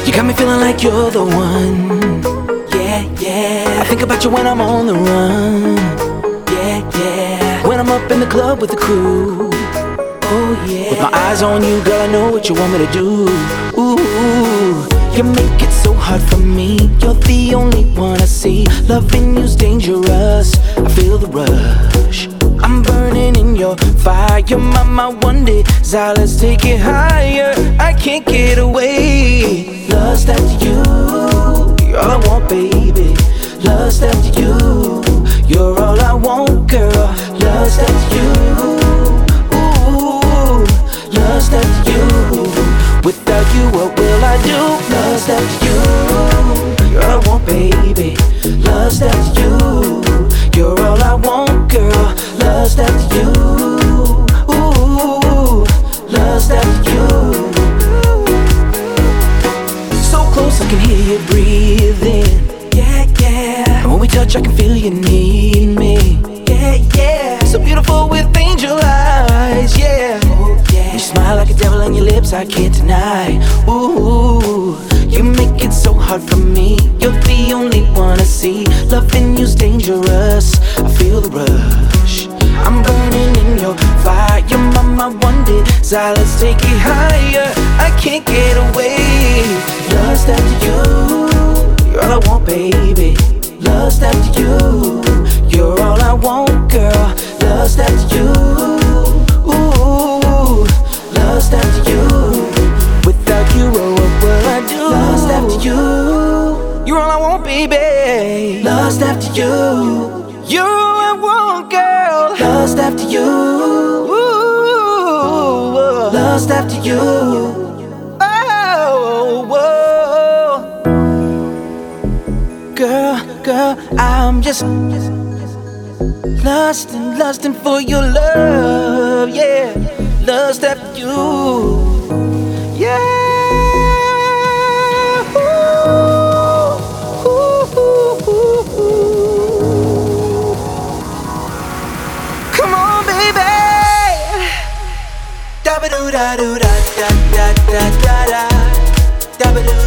You got me feeling like you're the one. Yeah, yeah. I think about you when I'm on the run. Yeah, yeah. When I'm up in the club with the crew. Oh yeah. With my eyes on you, girl, I know what you want me to do. Ooh, you make it so hard for me. You're the only one I see. Loving you's dangerous. I feel the rush. I'm burning in your fire. My one desire, let's take it higher. I can't get away. Lust after you, you're all I want, baby. Lust after you, you're all I want, girl. Lust after you, ooh, lust after you. Without you, what will I do? Lust after you, you're all I want, baby. Lust after you, you're all I want, girl. Lust after you, ooh, lust after you. So close I can hear you breathing. Yeah, yeah. And when we touch I can feel you need me. Yeah, yeah. So beautiful with angel eyes. Yeah, oh, yeah. You smile like a devil and your lips I can't deny. Ooh, you make it so hard for me. You're the only one I see. Loving you's dangerous. I feel the rush. I'm burning in your fire. You're my one desire. Let's take it higher. I can't get away. Lust after you, you're all I want, baby. Lust after you, you're all I want, girl. Lust after you, ooh, lust after you. Without you, oh, what will I do? Lust after you, you're all I want, baby. Lust after you, you're all I want, girl. Lust after you, ooh, lust after you. Girl, I'm just lusting for your love, yeah. Lust after you, yeah. Come on, baby. Da ba doo da doo da da da da da da. Da ba doo.